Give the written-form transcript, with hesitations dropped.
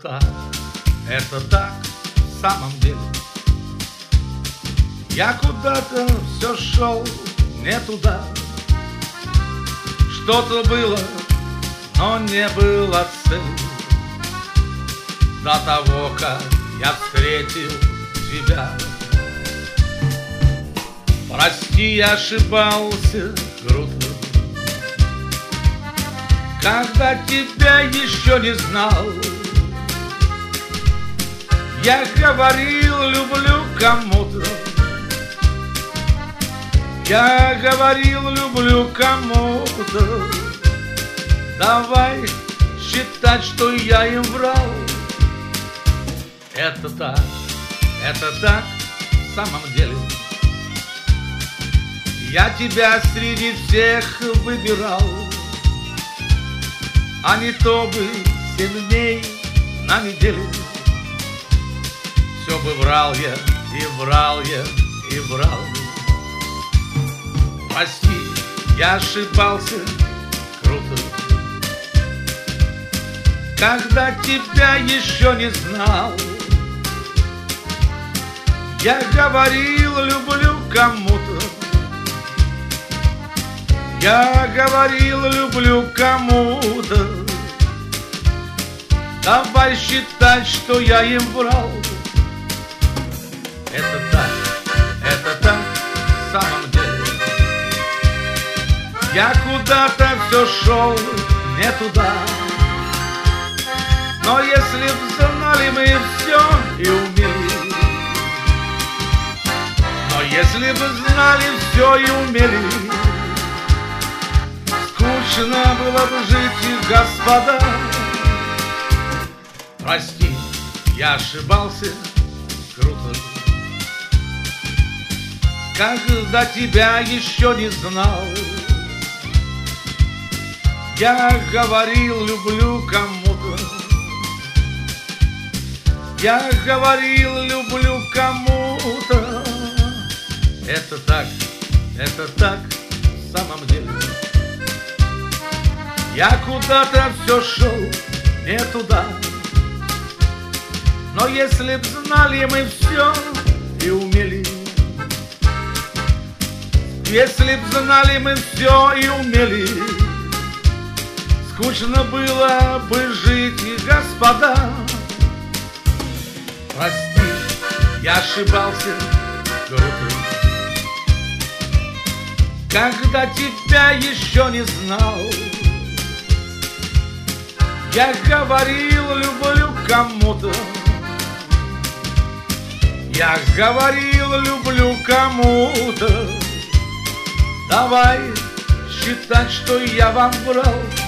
это так в самом деле. Я куда-то все шел не туда. Что-то было, но не было цели. До того, как я встретил тебя. Прости, я ошибался круто, когда тебя еще не знал. Я говорил, люблю кому-то. Я говорил, люблю кому-то. Давай считать, что я им врал. Это так в самом деле. Я тебя среди всех выбирал, а не то бы 7 дней на неделю. Все бы врал я, и врал я, и врал. Прости, я ошибался круто, когда тебя еще не знал. Я говорил, люблю кому-то. Я говорил, люблю кому-то. Давай считать, что я им врал. Это так в самом деле. Я куда-то все шел не туда. Но если б знали мы все и умели, но если бы знали все и умели, скучно было бы жить, господа. Прости, я ошибался круто, когда тебя еще не знал. Я говорил, люблю кому-то. Я говорил, люблю кому-то. Это так в самом деле. Я куда-то все шел не туда. Но если б знали мы все и умели, если б знали мы все и умели, скучно было бы жить, господа. Прости, я ошибался круто, когда тебя еще не знал. Я говорил, люблю кому-то. Я говорил, люблю кому-то. Давай считать, что я вам врал.